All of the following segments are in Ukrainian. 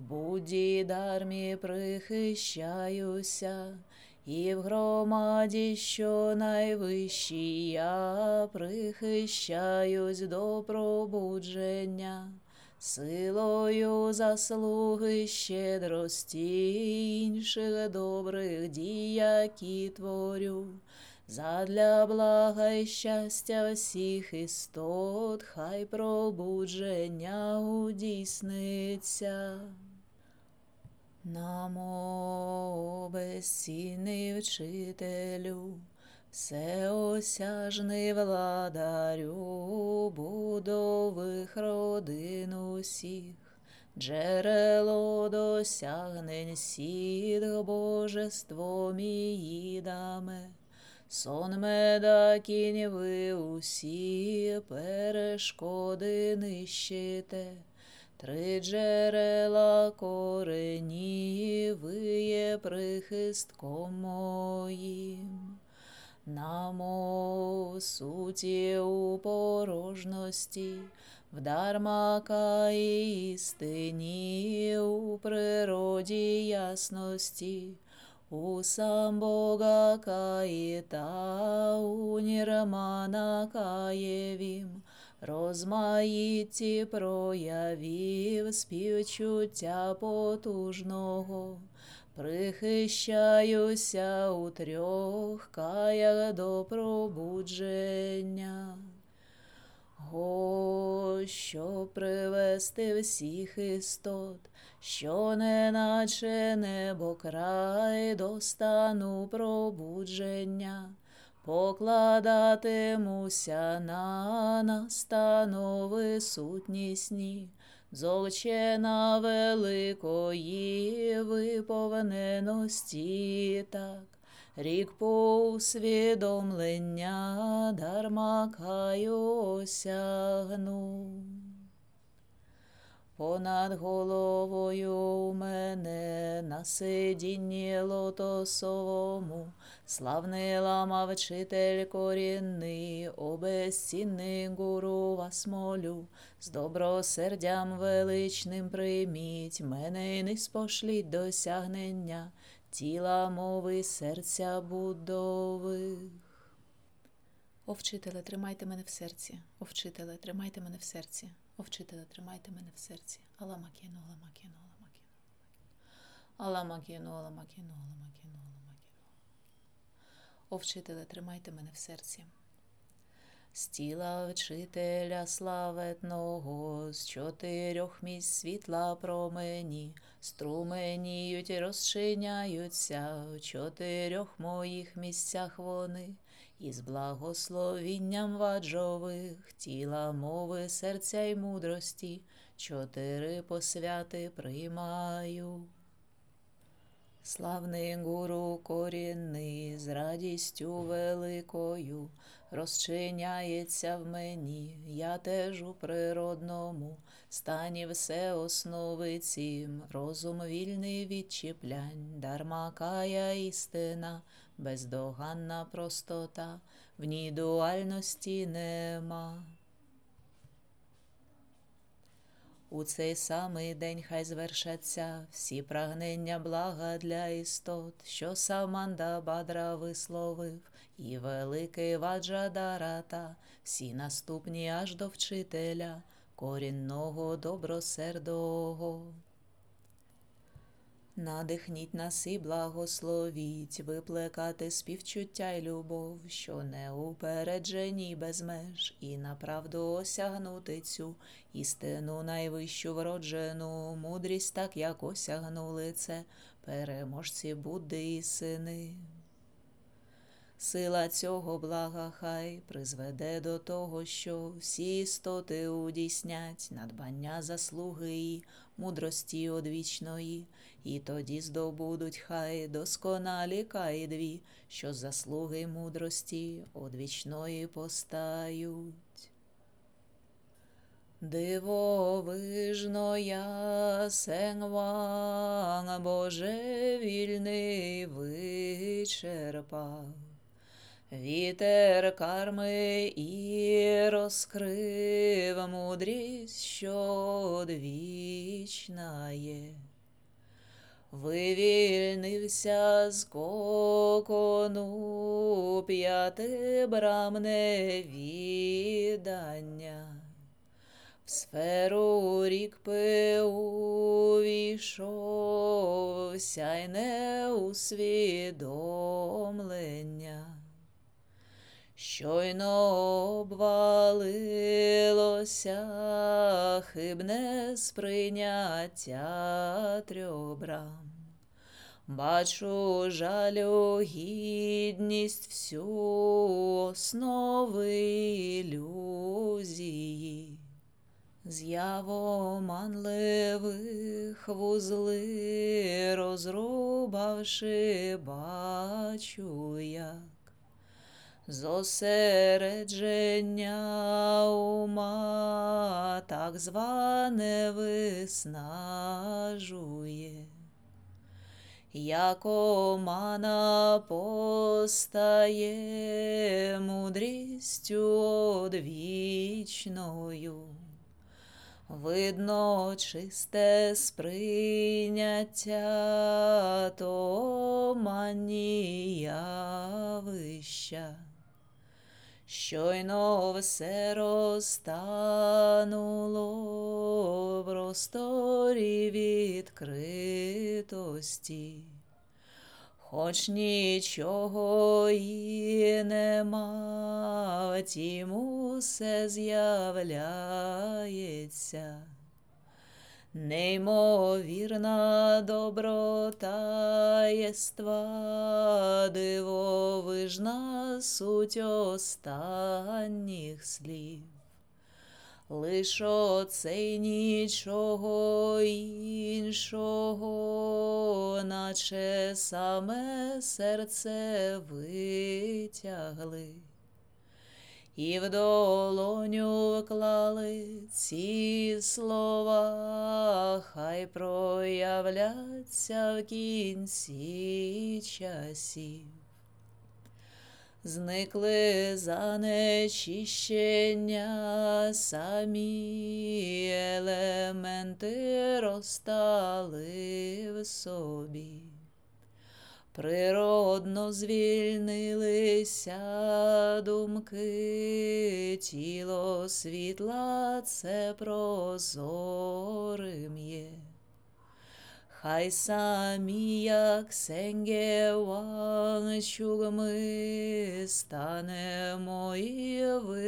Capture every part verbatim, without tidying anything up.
Будді дармі прихищаюся, і в громаді, що найвищій, я прихищаюсь до пробудження. Силою заслуги щедрості інших добрих дій, які творю, задля блага й щастя всіх істот, хай пробудження удійсниться. Намо, безцінний вчителю, всеосяжний владарю будових родин усіх, джерело досягнень сітх, божеством і їдами, сон меда кінь ви усі перешкоди нищите. Три джерела корені, ви є прихистком моїм. Намо, суті у порожності, в дармака і істині, у природі ясності, у сам Бога каїта, у нірмана каєвім, розмаїті проявів співчуття потужного. Прихищаюся у трьох каях до пробудження. Го, щоб привести всіх істот, що неначе небо край, до стану пробудження, покладатимуся на настанови сутнісні, золчена великої виповненості так, рік по усвідомлення дармакаю осягну. Понад головою у мене на сидінні лотосовому славний лама вчитель корінний, о безцінний гуру вас молю, з добросердям величним прийміть мене й не спошліть досягнення тіла, мови, серця будових. О вчителе, тримайте мене в серці, о вчителе, тримайте мене в серці, о вчителе, тримайте мене в серці. Аламакіну, аламакіну, аламакіну, аламакіну, аламакіну, аламакіну, аламакіну. О вчителе, тримайте мене в серці. З тіла вчителя славетного, з чотирьох місць світла промені, струменіють і розчиняються, в чотирьох моїх місцях вони, і з благословінням ваджових, тіла, мови, серця й мудрості, чотири посвяти приймаю. Славний гуру корінний, з радістю великою, розчиняється в мені, я теж у природному стані все основи цім, розум вільний від чіплянь, дармакая істина, бездоганна простота, в ній дуальності нема. У цей самий день хай звершаться всі прагнення блага для істот, що Саманда Бадра висловив, і великий Ваджадарата, всі наступні аж до вчителя, корінного добросердого. Надихніть нас і благословіть, виплекати співчуття й любов, що не упереджені без меж, і на правду осягнути цю істину найвищу вроджену, мудрість так, як осягнули це переможці Будди і сини. Сила цього блага хай призведе до того, що всі істоти удійснять надбання заслуги і мудрості одвічної, і тоді здобудуть хай досконалі каї дві, що заслуги мудрості одвічної постають. Дивовижно ясен ван божевільний вичерпав, вітер карми і розкрив мудрість, що одвічна є. вивільнився з кокону п'яти брам невідання. В сферу рікпи увійшов сяйне усвідомлення. Щойно обвалилося хибне сприйняття трьох брам. Бачу жалюгідність всю основи ілюзії. З'яв оманливих вузли розрубавши, бачу, як зосередження ума так зване виснажує, як омана постає мудрістю одвічною. Видно чисте сприйняття томанні явища. Щойно все розтануло в просторі відкритості. Хоч нічого і нема, втім усе з'являється. Неймовірна доброта єства, дивовижна суть останніх слів. Лиш оцей нічого іншого, наче саме серце витягли, і в долоню вклали ці слова, хай проявляться в кінці часів. Зникли занечищення, самі елементи розтали в собі. Природно звільнилися думки, тіло світла це прозорим є. Хай самі, як Сенге Вангчугми, станемо і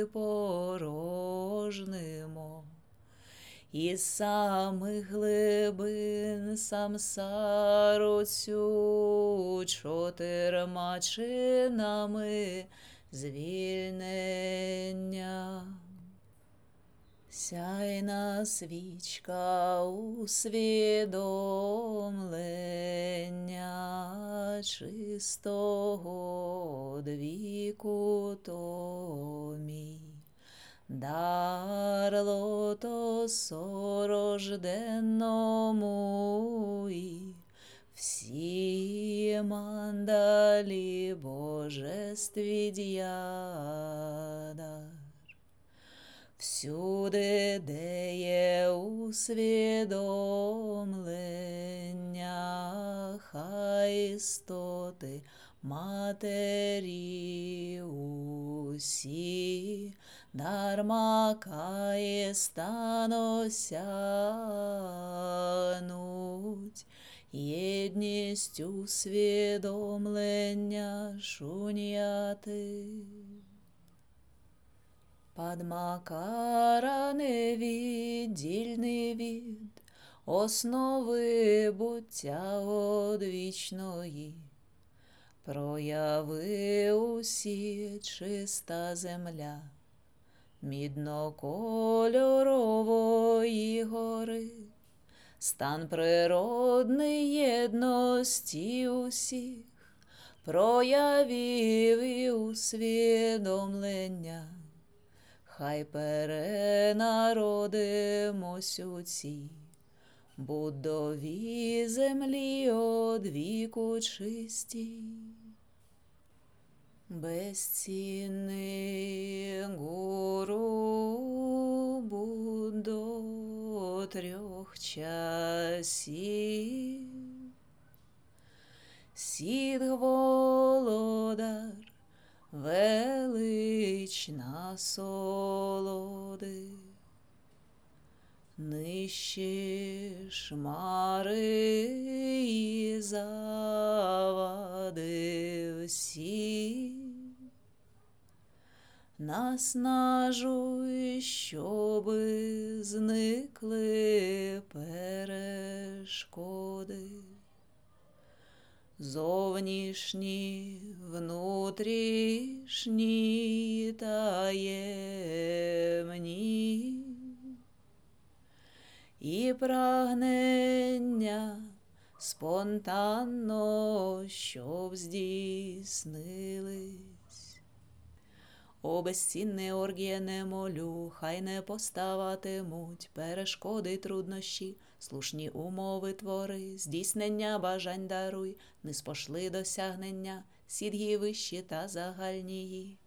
випорожнимо. Із самих глибин самсару цю чотирма чинами звільнення. Сяйна свічка усвідомлення чистого одвіку томі. Дар лотосорожденному і всі мандалі божестві д'ядар. Всюди, де є усвідомлення, хай істоти матері усі, дарма кає стану сянуть, єдність усвідомлення шуньяти. Падмакара невіддільний від основи буття одвічної. Прояви усі чиста земля міднокольорової гори, стан природний єдності усіх проявів і усвідомлення. Хай перенародимось у цій будові землі одвіку чистій. Безцінний гуру Буддо трьох часів, сід володар, велич насолоди, нижче шмари і завади всі, наснажуй, щоби зникли перешкоди, зовнішні, внутрішні, таємні, і прагнення спонтанно, щоб здійснились. О, безцінне оргіє, не молю, хай не поставатимуть перешкоди й труднощі, слушні умови твори, здійснення бажань даруй, низ пошли досягнення, сідгі вищі та загальнії.